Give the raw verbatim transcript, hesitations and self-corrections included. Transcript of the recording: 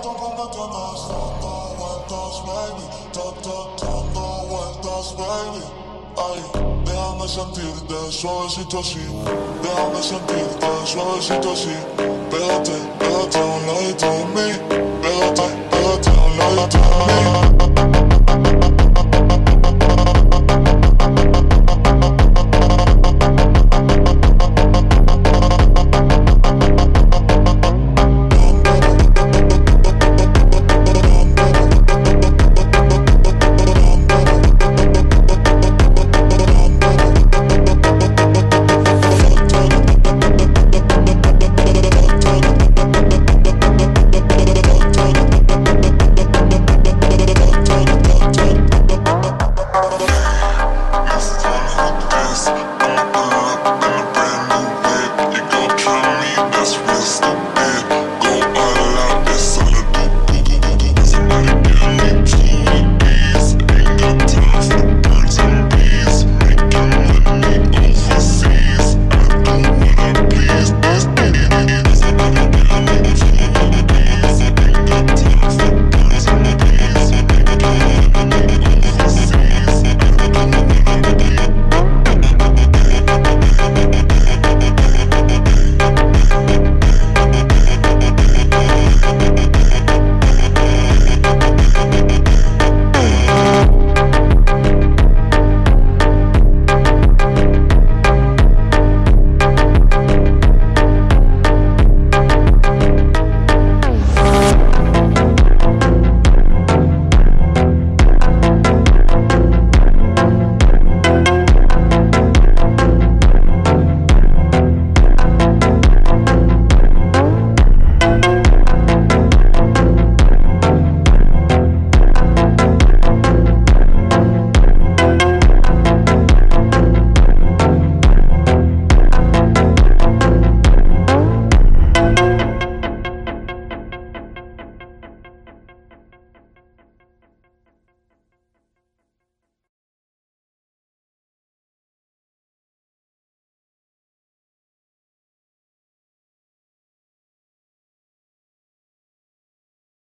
Dando vueltas, baby, da- da- dando vueltas, baby. Ay, déjame sentirte suavecito así, déjame sentirte suavecito así. Pégate, pégate a un ladito de mí, pégate, pégate a un ladito de mí.